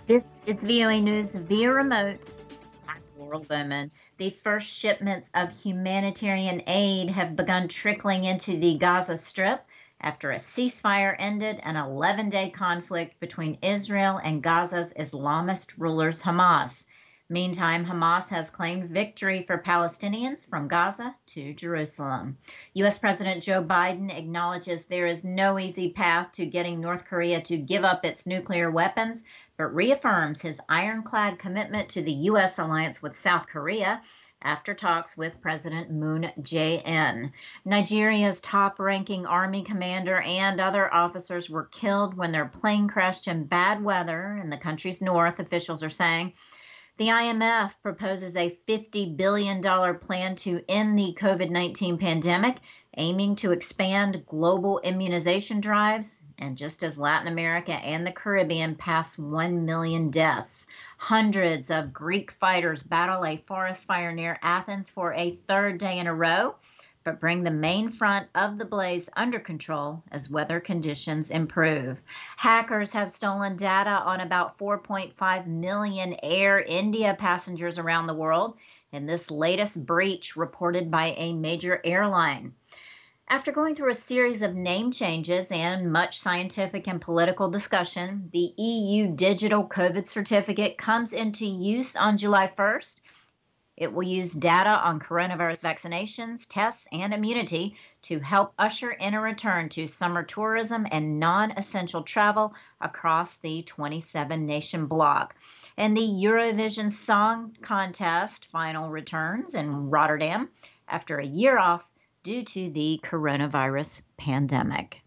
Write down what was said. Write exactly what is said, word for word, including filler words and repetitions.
This is V O A News via remote. I'm Laurel Bowman. The first shipments of humanitarian aid have begun trickling into the Gaza Strip after a ceasefire ended an eleven-day conflict between Israel and Gaza's Islamist rulers Hamas. Meantime, Hamas has claimed victory for Palestinians from Gaza to Jerusalem. U S. President Joe Biden acknowledges there is no easy path to getting North Korea to give up its nuclear weapons, but reaffirms his ironclad commitment to the U S alliance with South Korea after talks with President Moon Jae-in. Nigeria's top-ranking army commander and other officers were killed when their plane crashed in bad weather in the country's north, officials are saying. The I M F proposes a fifty billion dollars plan to end the COVID nineteen pandemic, aiming to expand global immunization drives. And just as Latin America and the Caribbean pass one million deaths, hundreds of Greek fighters battle a forest fire near Athens for a third day in a row, but bring the main front of the blaze under control as weather conditions improve. Hackers have stolen data on about four point five million Air India passengers around the world in this latest breach reported by a major airline. After going through a series of name changes and much scientific and political discussion, the E U digital COVID certificate comes into use on July first. It will use data on coronavirus vaccinations, tests, and immunity to help usher in a return to summer tourism and non-essential travel across the twenty-seven nation bloc. And the Eurovision Song Contest final returns in Rotterdam after a year off due to the coronavirus pandemic.